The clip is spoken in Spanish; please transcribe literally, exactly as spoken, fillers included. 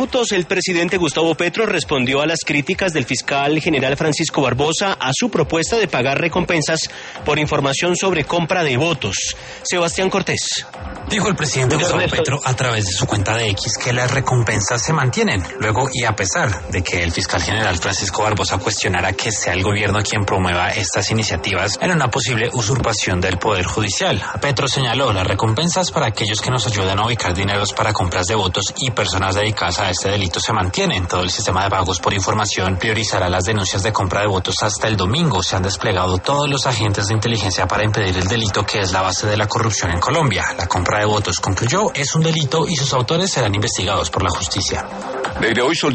El presidente Gustavo Petro respondió a las críticas del fiscal general Francisco Barbosa a su propuesta de pagar recompensas por información sobre compra de votos. Sebastián Cortés. Dijo el presidente Gustavo Petro a través de su cuenta de X que las recompensas se mantienen. Luego, y a pesar de que el fiscal general Francisco Barbosa cuestionara que sea el gobierno quien promueva estas iniciativas en una posible usurpación del Poder Judicial, Petro señaló las recompensas para aquellos que nos ayudan a ubicar dineros para compras de votos y personas dedicadas a este delito se mantienen. Todo el sistema de pagos por información priorizará las denuncias de compra de votos hasta el domingo. Se han desplegado todos los agentes de inteligencia para impedir el delito que es la base de la corrupción en Colombia. La compra de votos, concluyó, es un delito y sus autores serán investigados por la justicia.